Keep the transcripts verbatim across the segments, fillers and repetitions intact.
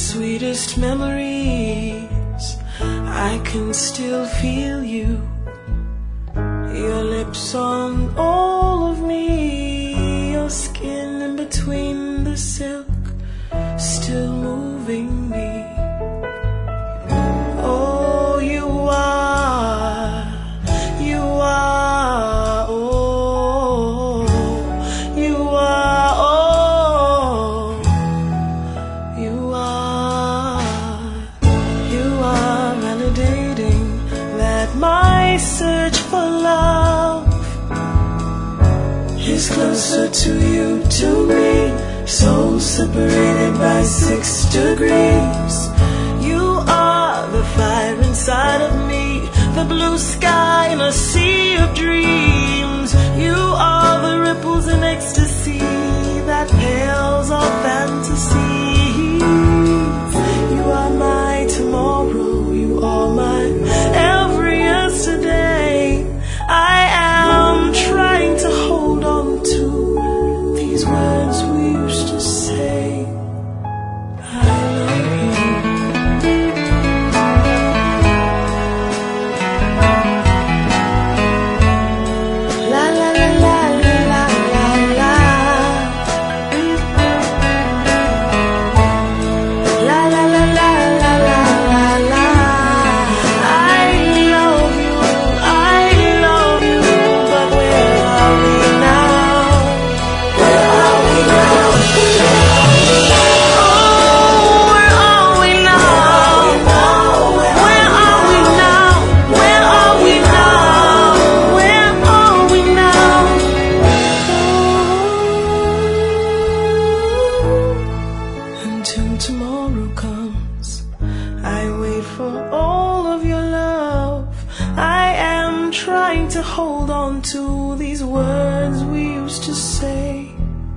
sweetest memories. I can still feel you, your lips on all of me, your skin in between the silk, still moving me. Oh, you are, you are, oh, you are, oh, you are, you are validating that my search for love is closer to you, to me, so separated by six degrees. You are the fire inside of me, the blue sky in a sea of dreams. You are the ripples in ecstasy that pales our fantasies. You are my tomorrow, you are my every yesterday. I am trying to hold on to these words we used to say. I love you. La la la la la la la. La la la la la la la la. I love you, I love you, but where are we now? Where are we now? Oh, where are we now? Where are we now? Where are we now? Where are we now? Until tomorrow comes, I wait for all of your love. I am trying to hold on to these words we used to say.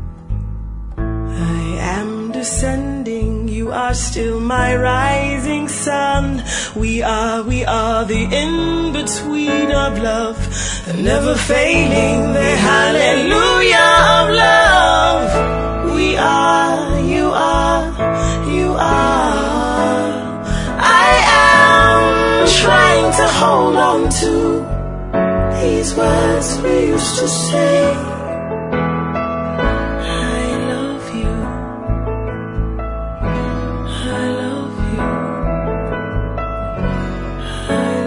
I am descending, you are still my rising sun. We are, we are the in-between of love, the never failing, the hallelujah of love. We are, you are, you are. I am trying to hold on to these words we used to say. I love you, I love you, I